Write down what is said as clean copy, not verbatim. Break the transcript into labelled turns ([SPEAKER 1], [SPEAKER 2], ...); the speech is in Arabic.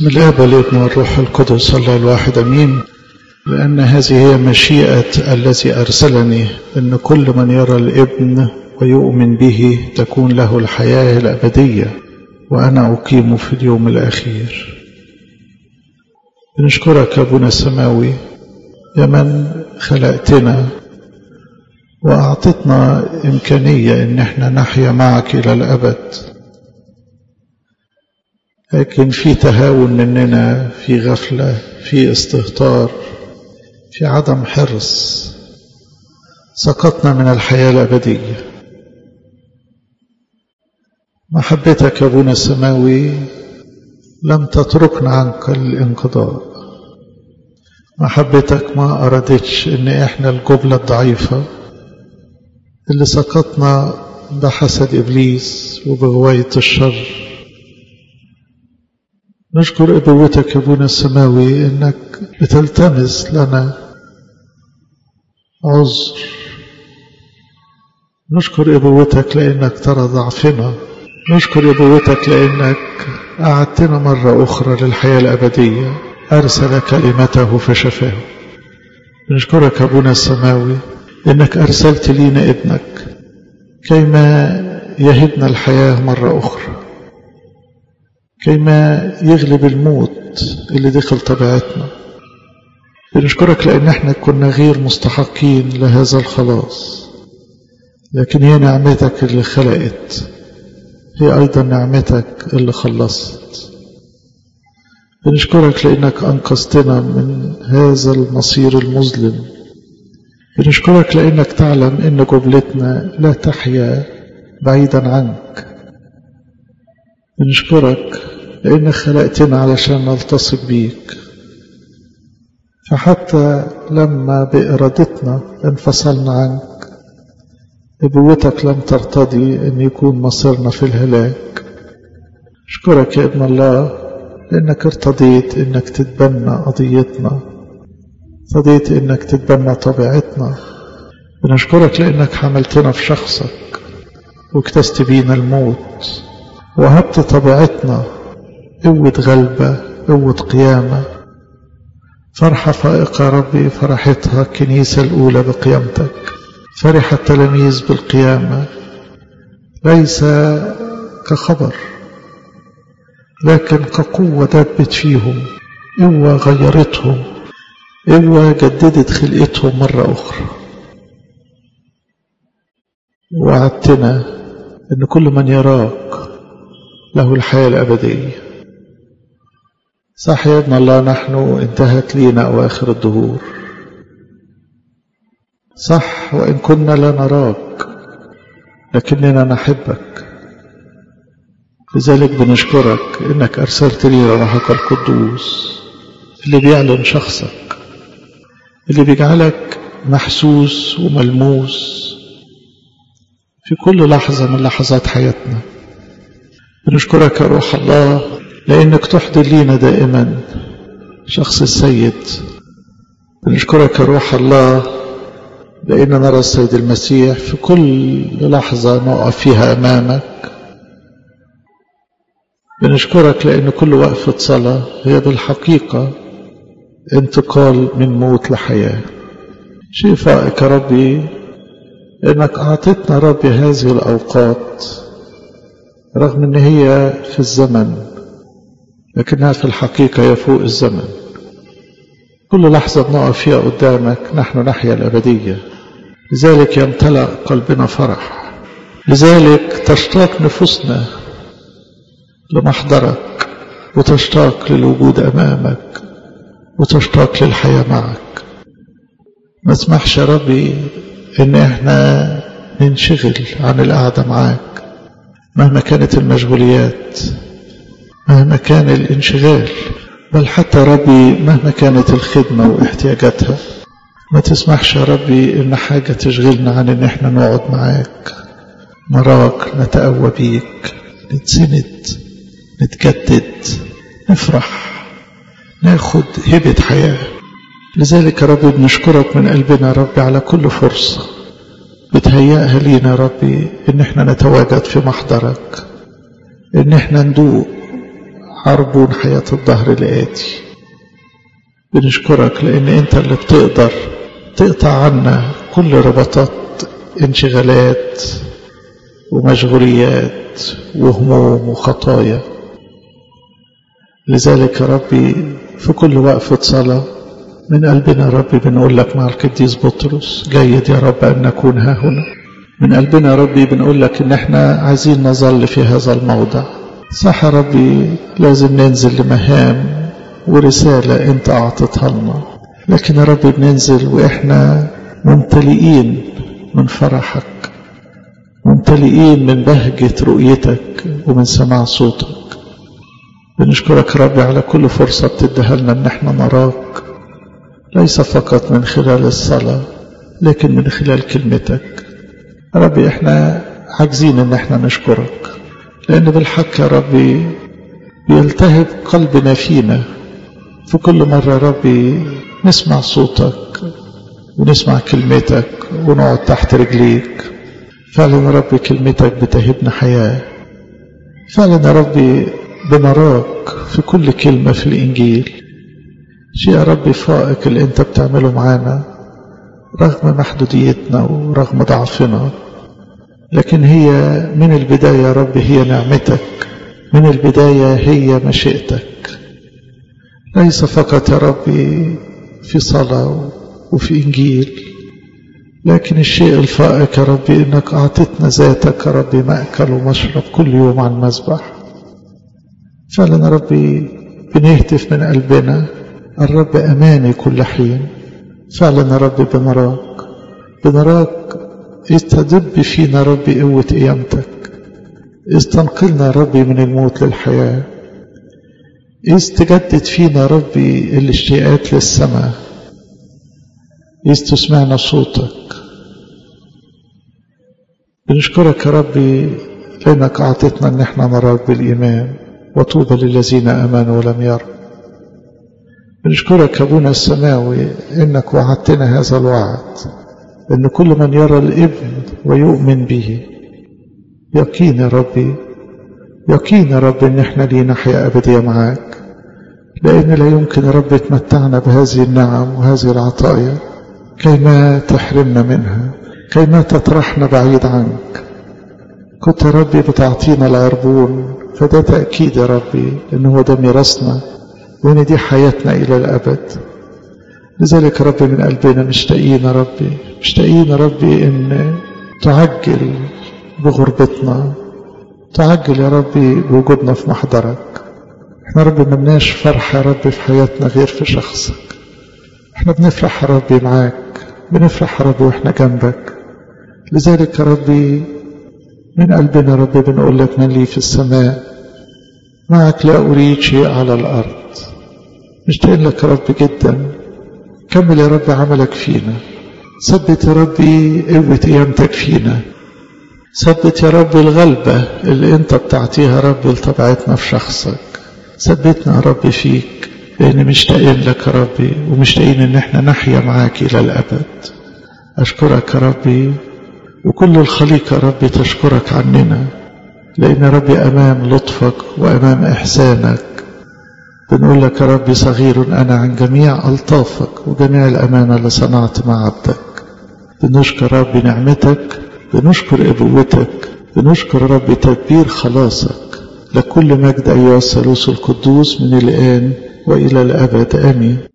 [SPEAKER 1] بسم الله والابن والروح القدس الله الواحد امين. لان هذه هي مشيئة الذي ارسلني، ان كل من يرى الابن ويؤمن به تكون له الحياة الابدية وانا اقيم في اليوم الاخير. بنشكرك يا ابونا السماوي يا من خلقتنا واعطتنا امكانية ان احنا نحيا معك الى الابد، لكن في تهاون مننا، في غفلة، في استهتار، في عدم حرص، سقطنا من الحياة الأبدية. محبتك يا ابونا السماوي لم تتركنا عنك الانقضاء. محبتك ما أرادتش إن إحنا الجبلة الضعيفة اللي سقطنا بحسد إبليس وبغواية الشر. نشكر أبوتك يا ابونا السماوي إنك بتلتمس لنا عذر. نشكر أبوتك لأنك ترى ضعفنا. نشكر أبوتك لأنك أعدتنا مرة أخرى للحياة الأبدية، أرسل كلمته فشفاه. نشكرك يا ابونا السماوي إنك أرسلت لينا ابنك كيما يهبنا الحياة مرة أخرى، كيما يغلب الموت اللي دخل طبيعتنا. بنشكرك لأن احنا كنا غير مستحقين لهذا الخلاص، لكن هي نعمتك اللي خلقت، هي أيضا نعمتك اللي خلصت. بنشكرك لأنك أنقذتنا من هذا المصير المظلم. بنشكرك لأنك تعلم أن جبلتنا لا تحيا بعيدا عنك. بنشكرك لأنك خلقتنا علشان نلتصق بيك، فحتى لما بإرادتنا انفصلنا عنك أبوتك لم ترتضي أن يكون مصيرنا في الهلاك. أشكرك يا ابن الله لأنك ارتضيت أنك تتبنى قضيتنا، ارتضيت أنك تتبنى طبيعتنا. بنشكرك لأنك حملتنا في شخصك واكتست بينا الموت، وهبت طبيعتنا قوة غلبة، قوة قيامة، فرحة فائقة ربي فرحتها الكنيسة الأولى بقيامتك. فرح التلاميذ بالقيامة ليس كخبر لكن كقوة دبت فيهم، قوة غيرتهم، قوة جددت خلقتهم مرة أخرى. وعدتنا أن كل من يراك له الحياة الأبدية. صح يا ابن الله، نحن انتهت لينا أواخر الدهور، صح، وإن كنا لا نراك لكننا نحبك. لذلك بنشكرك إنك أرسلت لي روحك القدوس اللي بيعلن شخصك، اللي بيجعلك محسوس وملموس في كل لحظة من لحظات حياتنا. بنشكرك يا روح الله لأنك تحضر لينا دائما شخص السيد. بنشكرك يا روح الله لأننا نرى السيد المسيح في كل لحظة نقف فيها أمامك. بنشكرك لأن كل وقفة صلاة هي بالحقيقة انتقال من موت لحياة. شيء فائق يا ربي إنك أعطتنا ربي هذه الأوقات رغم أن هي في الزمن لكنها في الحقيقة هي فوق الزمن. كل لحظة بنقف فيها قدامك نحن نحيا الأبدية. لذلك يمتلأ قلبنا فرح، لذلك تشتاق نفوسنا لمحضرك، وتشتاق للوجود أمامك، وتشتاق للحياة معك. ما اسمحش يا ربي إن احنا ننشغل عن القعدة معاك مهما كانت المشغوليات، مهما كان الانشغال، بل حتى ربي مهما كانت الخدمة واحتياجاتها. ما تسمحش يا ربي إن حاجة تشغلنا عن إن احنا نقعد معاك، نراك، نتقوى بيك، نتسند، نتجدد، نفرح، ناخد هبة حياة. لذلك يا ربي بنشكرك من قلبنا يا ربي على كل فرصة بتهيئها لينا يا ربي إن احنا نتواجد في محضرك، إن احنا ندوق عربون حياة الدهر الآتي. بنشكرك لأن أنت اللي بتقدر تقطع عنا كل ربطات انشغالات ومشغوليات وهموم وخطايا. لذلك يا ربي في كل وقفة صلاة من قلبنا يا ربي بنقول لك مع القديس بطرس جيد يا رب أن نكون ها هنا. من قلبنا يا ربي بنقول لك إن احنا عايزين نظل في هذا الموضع. صح يا ربي لازم ننزل لمهام ورسالة انت اعطتها لنا، لكن يا ربي بننزل واحنا ممتلئين من فرحك، ممتلئين من بهجة رؤيتك ومن سماع صوتك. بنشكرك يا ربي على كل فرصة بتديها لنا ان احنا نراك، ليس فقط من خلال الصلاة لكن من خلال كلمتك. يا ربي احنا عاجزين ان احنا نشكرك، لان بالحق يا ربي بيلتهب قلبنا فينا في كل مرة يا ربي نسمع صوتك ونسمع كلمتك ونقعد تحت رجليك. فعلا يا ربي كلمتك بتهبنا حياة. فعلا يا ربي بنراك في كل كلمة في الإنجيل. شيء يا ربي فائق اللي انت بتعمله معانا رغم محدوديتنا ورغم ضعفنا، لكن هي من البداية يا ربي هي نعمتك، من البداية هي مشيئتك. ليس فقط يا ربي في صلاة وفي إنجيل، لكن الشيء الفائق يا ربي إنك أعطتنا ذاتك يا ربي مأكل ومشرب كل يوم على المذبح. فعلا يا ربي بنهتف من قلبنا الرب أماني كل حين. فعلا يا ربي بنراك استدب فينا يا ربي قوة قيامتك، استنقلنا يا ربي من الموت للحياة، استجدد فينا يا ربي الاشتياقات للسماء، استسمعنا صوتك. بنشكرك يا ربي لأنك أعطتنا أن احنا نراك بالإيمان، وطوبى للذين آمنوا ولم يروا. بنشكرك يا أبونا السماوي إنك وعدتنا هذا الوعد، إن كل من يرى الابن ويؤمن به يقين يا ربي، يقين يا رب إن احنا لينا حياة أبدية معاك، لأن لا يمكن يا رب تمتعنا بهذه النعم وهذه العطايا كيما تحرمنا منها، كيما تطرحنا بعيد عنك. كنت يا ربي بتعطينا العربون، فده تأكيد يا ربي إن هو ده ميراثنا وإن دي حياتنا إلى الأبد. لذلك يا ربي من قلبنا مشتاقين يا ربي، مشتاقين يا ربي إن تعجل بغربتنا، تعجل يا ربي بوجودنا في محضرك. احنا يا ربي ملناش فرح يا ربي في حياتنا غير في شخصك. احنا بنفرح يا ربي معاك، بنفرح يا ربي واحنا جنبك. لذلك يا ربي من قلبنا يا ربي بنقول لك من لي في السماء معك لا أريد شيء على الأرض. مشتاقين لك يا رب جدا. كمل يا رب عملك فينا، ثبت يا ربي قوة قيامتك فينا، ثبت يا رب الغلبة اللي انت بتعطيها يا رب لطبيعتنا في شخصك. ثبتنا يا رب فيك، لأن مشتاقين لك يا ربي ومشتاقين ان احنا نحيا معاك إلى الأبد. أشكرك يا ربي، وكل الخليقة يا ربي تشكرك عننا، لأن يا ربي أمام لطفك وأمام إحسانك بنقول لك يا ربي صغير أنا عن جميع ألطافك وجميع الأمانة اللي صنعت مع عبدك. بنشكر ربي نعمتك، بنشكر أبوتك، بنشكر ربي تدبير خلاصك. لكل مجد أيها الثالوث القدوس من الآن وإلى الأبد آمين.